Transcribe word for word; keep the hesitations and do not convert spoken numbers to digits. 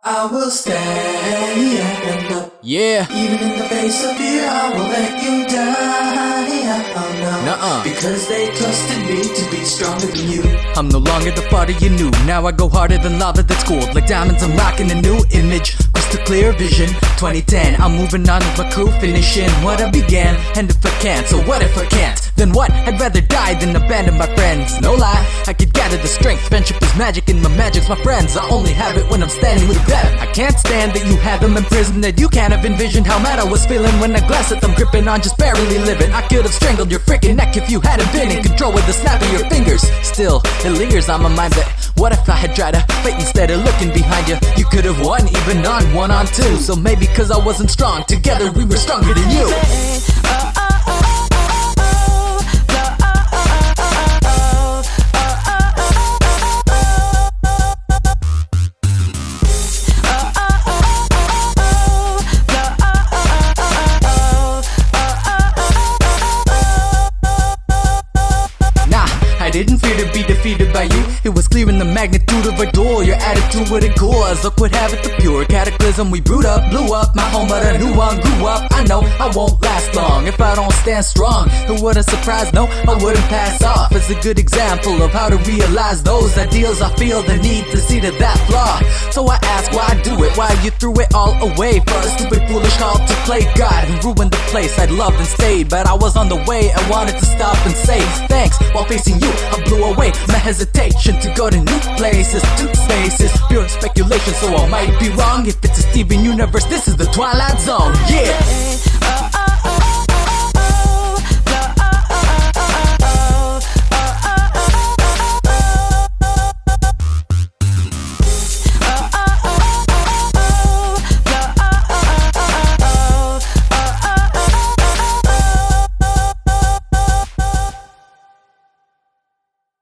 I will stay and up. Yeah. Even in the face of fear, I will let you die. Oh no. Nuh-uh. Because they trusted me to be stronger than you. I'm no longer the fighter you knew. Now I go harder than lava that's cooled. Like diamonds, I'm rocking a new image. Crystal clear vision. twenty ten, I'm moving on with my crew, finishing what I began. And if I can't, so what if I can't? Then what? I'd rather die than abandon my friends. No lie, I could gather the strength. Friendship is magic and my magic's my friends. I only have it when I'm standing with them. I can't stand that you have them in prison, that you can't have envisioned how mad I was feeling when I glanced at them gripping on, just barely living. I could have strangled your freaking neck if you hadn't been in control with the snap of your fingers. Still, it lingers on my mind that what if I had tried to fight instead of looking behind you? You could have won even on one on two. So maybe cause I wasn't strong, together we were stronger than you. I didn't fear to be defeated by you. It was clear in the magnitude of our duel. Your attitude wouldn't cool us. Look what havoc, the pure cataclysm. We brewed up, blew up my home, but a new one grew up. I know I won't last long if I don't stand strong. It wouldn't surprise, no, I wouldn't pass off. It's a good example of how to realize those ideals. I feel the need to see to that flaw. So I ask why I do it, why you threw it all away for a stupid foolish call to play God and ruin the place I'd loved and stayed. But I was on the way, I wanted to stop and say thanks while facing you. I blew away my hesitation to go to new places, to spaces, pure speculation, so I might be wrong. If it's a Steven Universe, this is the Twilight Zone, yeah.